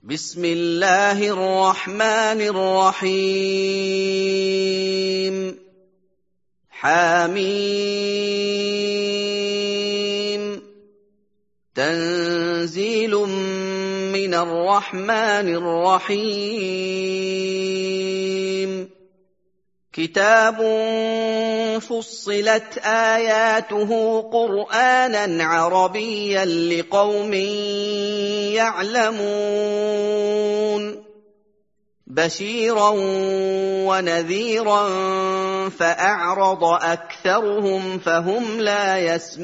بسم الله الرحمن الرحيم حم تنزيل من الرحمن الرحيم كتاب فصلت آياته قرآناً عربياً لقوم يعلمون بشيراً ونذيراً فأعرض أكثرهم فهم لا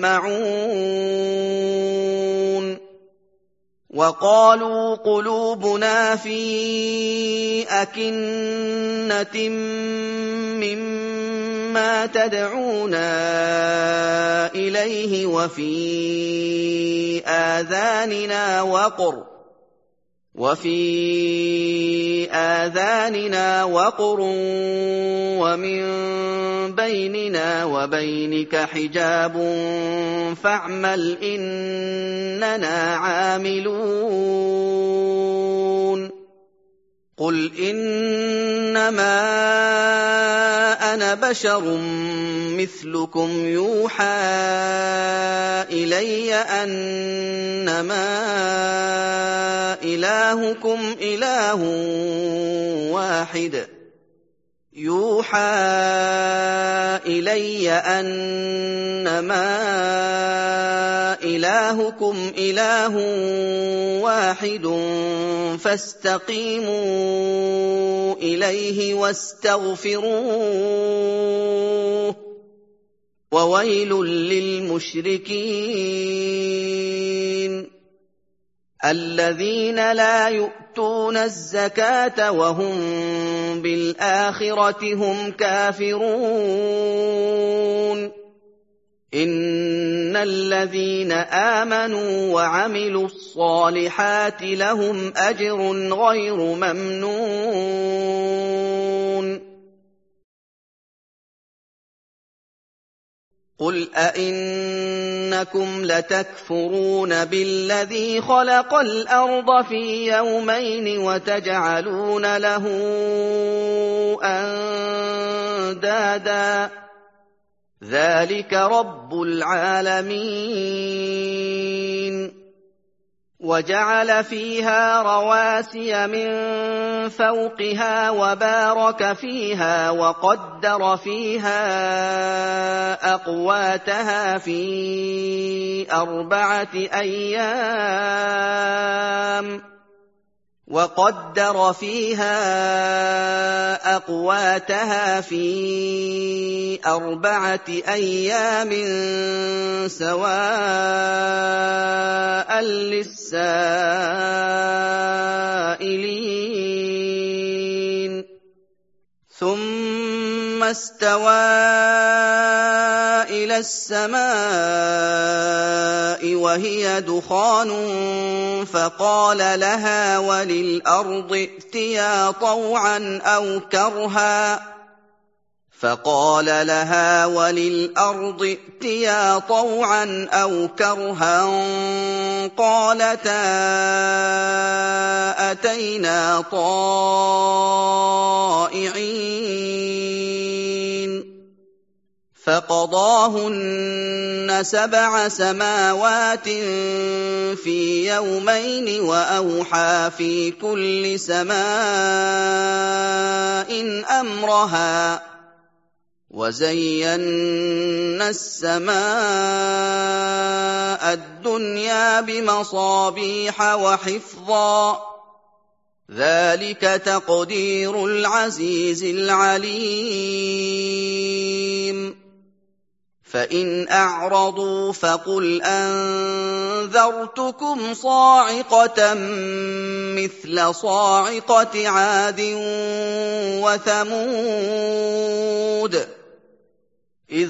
يسمعون وقالوا قلوبنا في أكنة مما تدعونا إليه وفي آذاننا وقر ومن بيننا وبينك حجاب فاعمل إننا عاملون قل إنما أنا بشر مثلكم يوحى إلي أنما إلهكم إله واحد فاستقيموا إليه واستغفروه وويل للمشركين الذين لا يؤتون الزكاة وهم بالآخرة هم كافرون إن الذين آمنوا وعملوا الصالحات لهم أجر غير ممنون قل أئنكم لتكفرون بالذي خلق الأرض في يومين وتجعلون له أندادا ذلك رب العالمين وجعل فيها رواسي من فوقها وبارك فيها وقدر فيها أقواتها في 4 أيام سواء للسائلين ثم استوى إلى السماء وهي دخان فقال لها وللأرض ائتيا طوعا أو كرها قالتا أتينا طائعين فقضاهن 7 سماوات في يومين وأوحى في كل سماء أمرها وزينا السماء الدنيا بمصابيح وحفظا ذلك تقدير العزيز العليم فإن أعرضوا فقل أنذرتكم صاعقة مثل صاعقة عاد وثمود إذ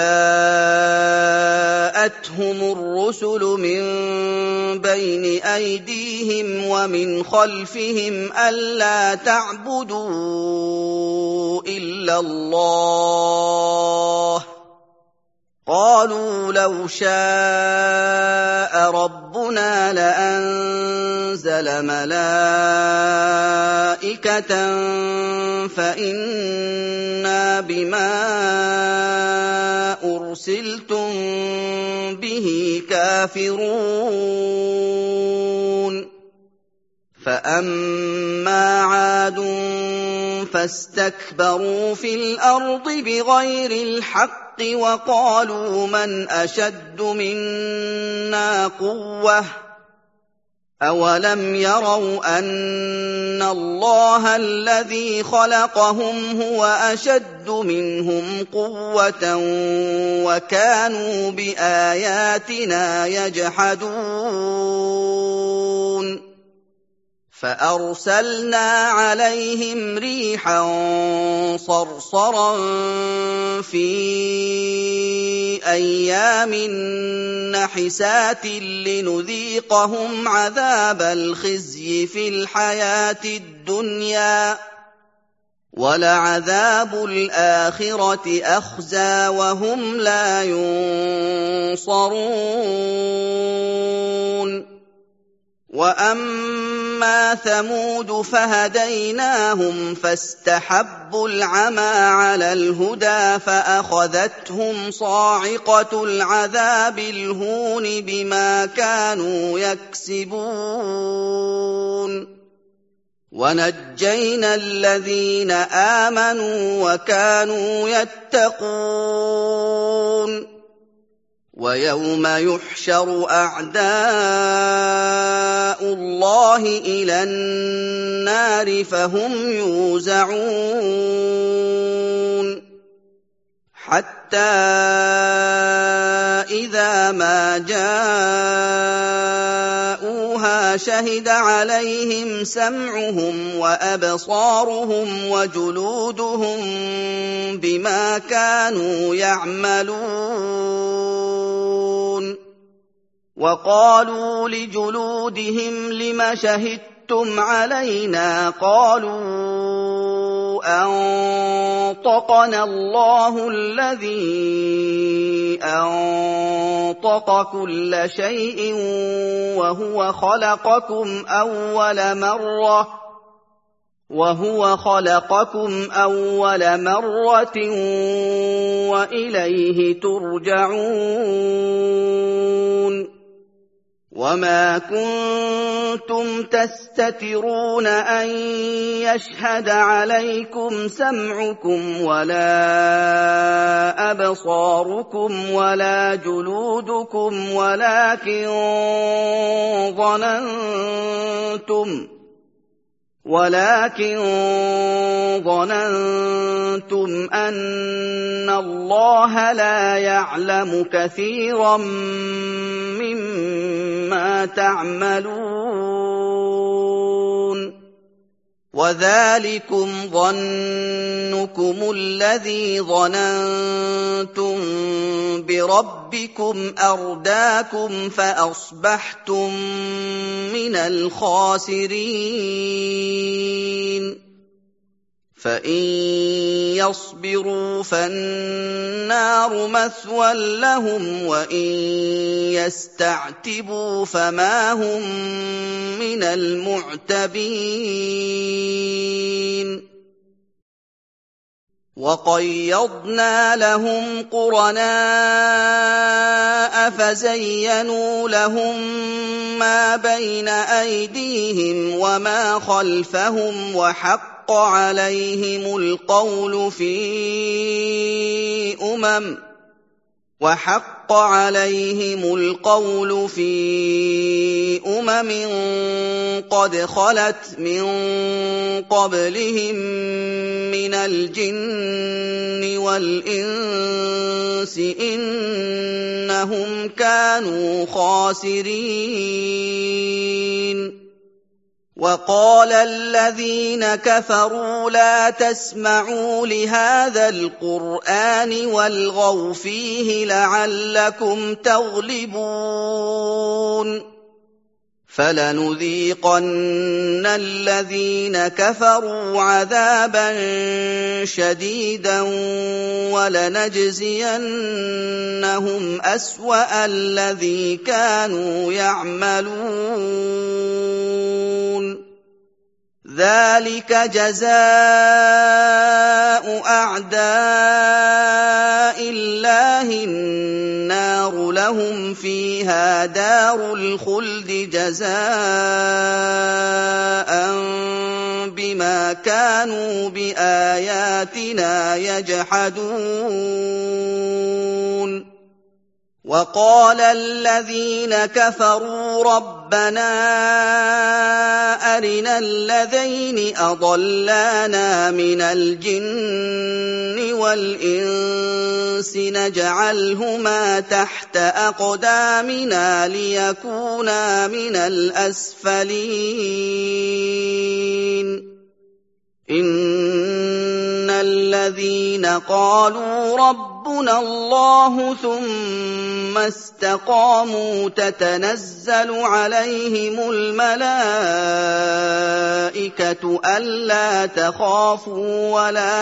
جاءتهم الرسل من بين أيديهم ومن خلفهم ألا تعبدوا إلا الله قالوا لو شاء ربنا لأنزل ملائكة فإنا بما أرسلتم به كافرون فأما عاد فاستكبروا في الأرض بغير الحق وقالوا من أشد منا قوة أولم يروا أن الله الذي خلقهم هو أشد منهم قوة وكانوا بآياتنا يجحدون فأرسلنا عليهم ريحا صرصرا في أيام نحسات لنذيقهم عذاب الخزي في الحياة الدنيا ولعذاب الآخرة أخزى وهم لا ينصرون وأما ثمود فهديناهم فاستحبوا العمى على الهدى فأخذتهم صاعقة العذاب الهون بما كانوا يكسبون ونجينا الذين آمنوا وكانوا يتقون ويوم يحشر أعداء الله إلى النار فهم يوزعون حتى إذا ما جاءوها شهد عليهم سمعهم وأبصارهم وجلودهم بما كانوا يعملون وقالوا لجلودهم لم شهدتم علينا قالوا أنطقنا الله الذي أنطق كل شيء وهو خلقكم أول مرة وإليه ترجعون وما كنتم تستترون أن يشهد عليكم سمعكم ولا أبصاركم ولا جلودكم ولكن ظننتم أن الله لا يعلم كثيرا مما تعملون وذلكم ظنكم الذي ظننتم بربكم أرداكم فأصبحتم من الخاسرين فإن يصبروا فالنار مثوى لهم وإن يستعتبوا فما هم من المعتبين وقيضنا لهم قرناء فزينوا لهم ما بين أيديهم وما خلفهم وحق عليهم القول في قد خلت من قبلهم من الجن والإنس إنهم كانوا خاسرين وقال الذين كفروا لا تسمعوا لهذا القرآن والغوا فيه لعلكم تغلبون فَلَنُذِيقَنَّ الَّذِينَ كَفَرُوا عَذَابًا شَدِيدًا وَلَنَجْزِيَنَّهُمْ أَسْوَأَ الَّذِي كَانُوا يَعْمَلُونَ ذَلِكَ جَزَاءُ أَعْدَاءِ اللَّهِ النَّارُ لَهُمْ فِيهَا دَارُ الْخُلْدِ جَزَاءً بِمَا كَانُوا بِآيَاتِنَا يَجْحَدُونَ وَقَالَ الَّذِينَ كَفَرُوا رَبَّنَا أَرِنَا الَّذَيْنِ أَضَلَّانَا مِنَ الْجِنِّ وَالْإِنسِ نَجْعَلْهُمَا تَحْتَ أَقْدَامِنَا لِيَكُونَا مِنَ الْأَسْفَلِينَ إِنَّ الَّذِينَ قَالُوا رَبُّنَا اللَّهُ ثُمَّ اسْتَقَامُوا تَتَنَزَّلُ عَلَيْهِمُ الْمَلَائِكَةُ أَلَّا تَخَافُوا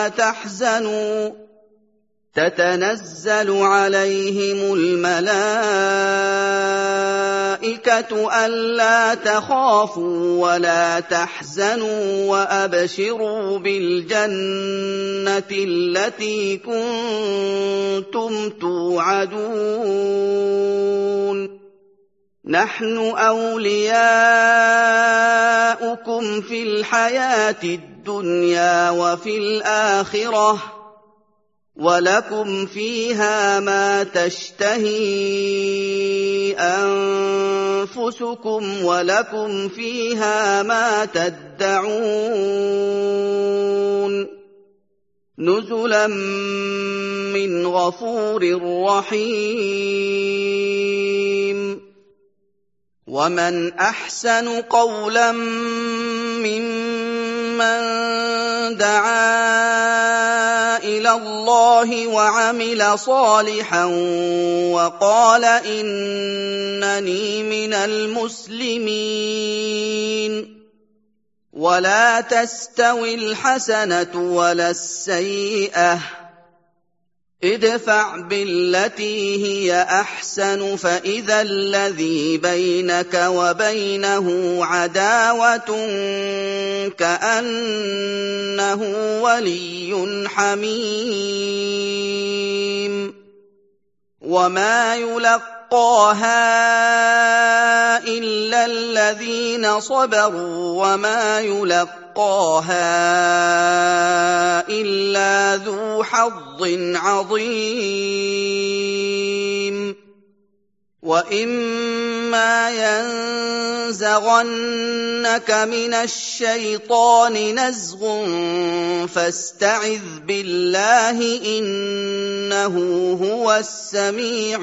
وَلَا تَحْزَنُوا وَأَبْشِرُوا بِالْجَنَّةِ الَّتِي كُنتُمْ تُوعَدُونَ نَحْنُ أَوْلِيَاؤُكُمْ فِي الْحَيَاةِ الدُّنْيَا وَفِي الْآخِرَةِ ۖ وَلَكُمْ فِيهَا مَا تَشْتَهِي أَنفُسُكُمْ وَلَكُمْ فِيهَا مَا تَدَّعُونَ نُزُلًا مِّنْ غَفُورٍ رَّحِيمٍ وَمَنْ أَحْسَنُ قَوْلًا مِّمَّن دَعَا إِلَى اللَّهِ وَعَمِلَ صَالِحًا وَقَالَ إِنَّنِي مِنَ الْمُسْلِمِينَ وَلَا تَسْتَوِي الْحَسَنَةُ وَلَا السَّيِّئَةُ ادْفَعْ بِالَّتِي هِيَ أَحْسَنُ فَإِذَا الَّذِي بَيْنَكَ وَبَيْنَهُ عَدَاوَةٌ كَأَنَّهُ وَلِيٌّ حَمِيمٌ وَمَا يُلَقَّاهَا إِلَّا الَّذِينَ صَبَرُوا وَمَا يُلَقَّاهَا إِلَّا ذُو حَظٍّ عَظِيمٍ وَإِمَّا يَنزَغَنَّكَ مِنَ الشَّيْطَانِ نَزْغٌ فَاسْتَعِذْ بِاللَّهِ ۖ إِنَّهُ هُوَ السَّمِيعُ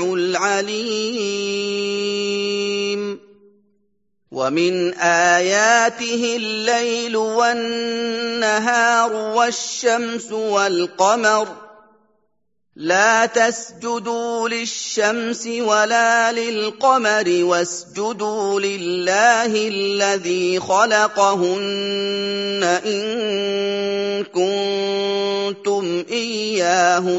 الْعَلِيمُ وَمِنْ آيَاتِهِ اللَّيْلُ وَالنَّهَارُ وَالشَّمْسُ وَالْقَمَرُ لَا تَسْجُدُوا لِلشَّمْسِ وَلَا لِلْقَمَرِ وَاسْجُدُوا لِلَّهِ الَّذِي خَلَقَهُنَّ إِن كُنتُمْ إِيَّاهُ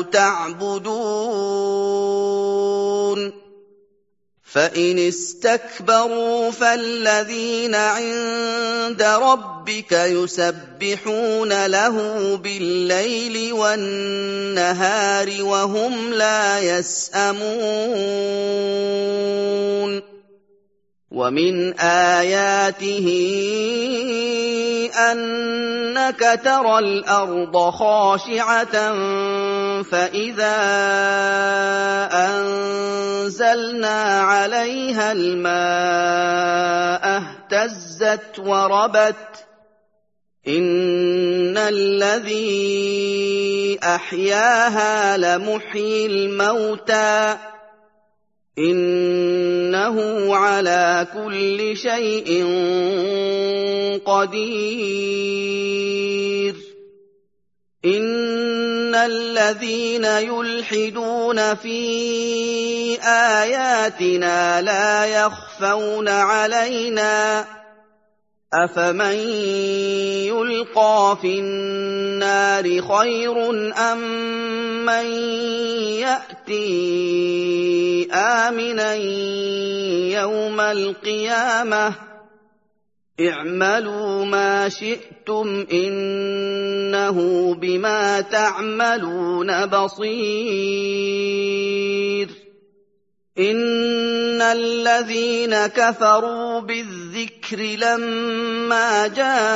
تَعْبُدُونَ فَإِنِ اسْتَكْبَرُوا فَالَّذِينَ عِندَ رَبِّكَ يُسَبِّحُونَ لَهُ بِاللَّيْلِ وَالنَّهَارِ وَهُمْ لَا يَسْأَمُونَ وَمِنْ آيَاتِهِ أَنَّكَ تَرَى الْأَرْضَ خَاشِعَةً فَإِذَا أَنزَلْنَا عَلَيْهَا الْمَاءَ اهْتَزَّتْ وَرَبَتْ إِنَّ الَّذِي أَحْيَاهَا لَمُحْيِي الْمَوْتَىٰ إِنَّهُ عَلَىٰ كُلِّ شَيْءٍ قَدِيرٌ إِنَّ الذين يلحدون في آياتنا لا يخفون علينا أفمن يلقى في النار خير أم من يأتي آمنا يوم القيامة اعملوا ما شئتم إنه بما تعملون بصير إن الذين كفروا بالذكر لما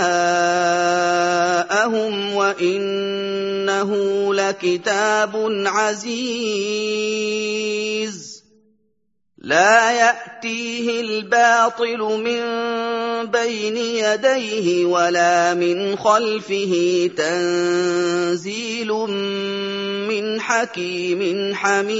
جاءهم وإنه لكتاب عزيز لا يأتيه الباطل من بين يديه ولا من خلفه تنزيل من حكيم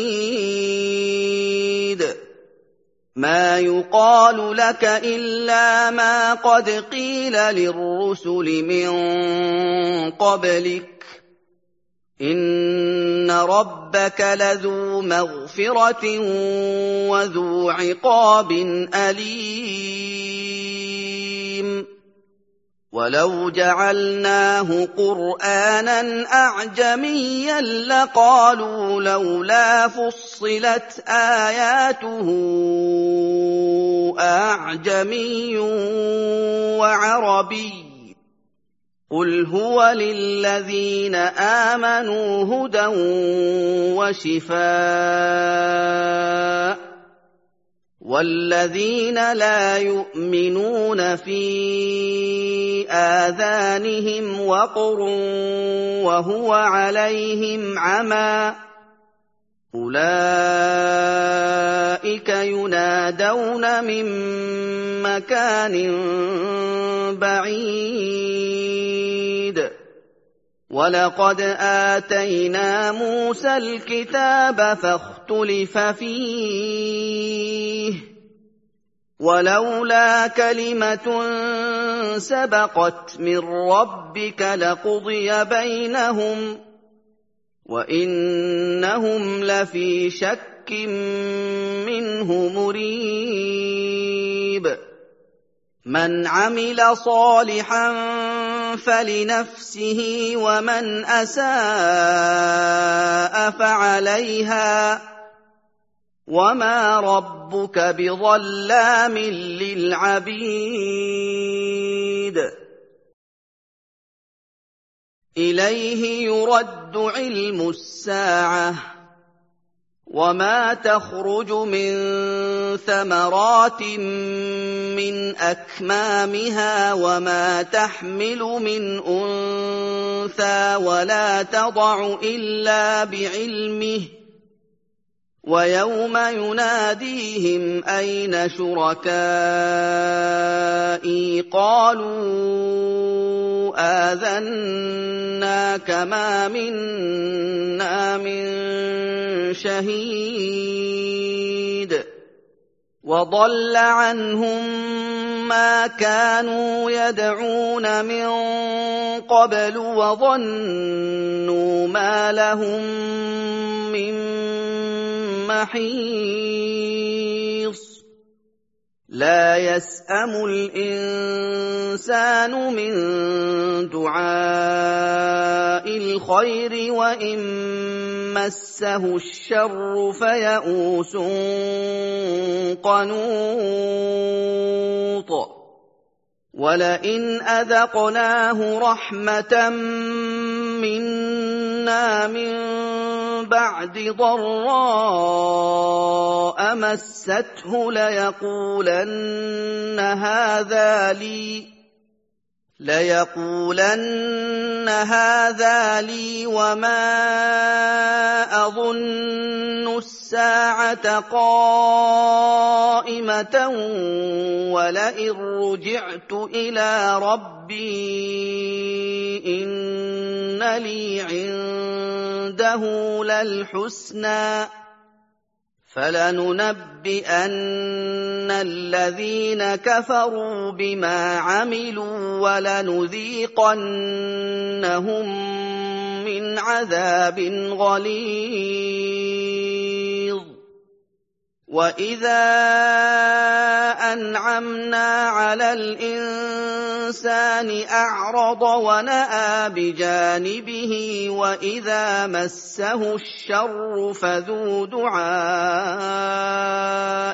حميد ما يقال لك إلا ما قد قيل للرسل من قبلك إن ربك لذو مغفرة وذو عقاب أليم ولو جعلناه قرآنا أعجميا لقالوا لولا فصلت آياته أعجمي وعربي قل هو للذين آمنوا هدى وشفاء والذين لا يؤمنون في آذانهم وقر وهو عليهم عمى أولئك ينادون من مكان بعيد ولقد آتينا موسى الكتاب فاختلف فيه ولولا كلمة سبقت من ربك لقضي بينهم وإنهم لفي شك منه مريب من عمل صالحا فلنفسه ومن أساء فعليها وما ربك بظلام للعبيد إليه يرد علم الساعة وما تخرج من ثمرات من أكمامها وما تحمل من أنثى ولا تضع إلا بعلمه ويوم يناديهم أين شركائي قالوا آذناك ما منا من شهيد وضل عنهم ما كانوا يدعون من قبل وظنوا ما لهم من محيص لا يسأم الإنسان من دعاء الخير وإن مسه الشر فيئوس قنوط ولئن أذقناه رحمة منا من بعد ضراء مسته ليقولن هذا لي وما أظن الساعة قائمة ولئن رجعت إلى ربي إن لي عنده للحسنى فلننبئن الذين كفروا بما عملوا ولنذيقنهم من مِّنْ عَذَابٍ غَلِيظٍ وَإِذَا أَنْعَمْنَا عَلَى الْإِنسَانِ أَعْرَضَ وَنَأَىٰ بِجَانِبِهِ وَإِذَا مَسَّهُ الشَّرُّ فَذُو دُعَاءٍ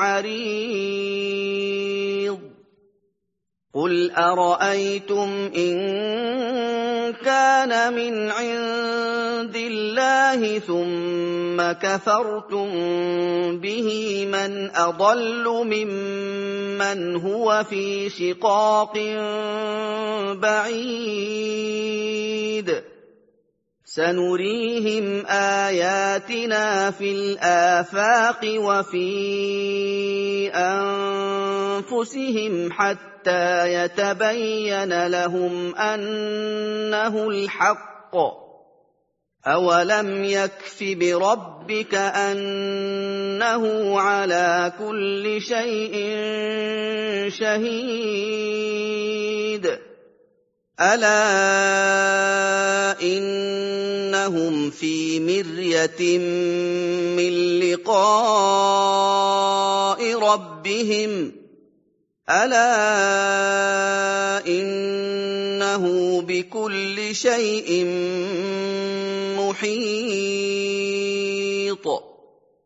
عَرِيضٍ قُلْ أَرَأَيْتُمْ إِن كَانَ مِنْ عِندِ اللَّهِ ثُمَّ كَفَرْتُم بِهِ مَنْ أَضَلُّ مِمَّنْ هُوَ فِي شِقَاقٍ بَعِيدٍ سَنُرِيهِمْ آيَاتِنَا فِي الْآفَاقِ وَفِي أَنفُسِهِمْ حَتَّىٰ يَتَبَيَّنَ لَهُمْ أَنَّهُ الْحَقُّ ۗ أَوَلَمْ يَكْفِ بِرَبِّكَ أَنَّهُ عَلَىٰ كُلِّ شَيْءٍ شَهِيدٌ أَلَا إِنَّهُمْ فِي مِرْيَةٍ مِّن لِّقَاءِ رَبِّهِمْ أَلَا إِنَّهُ بِكُلِّ شَيْءٍ مُّحِيطٌ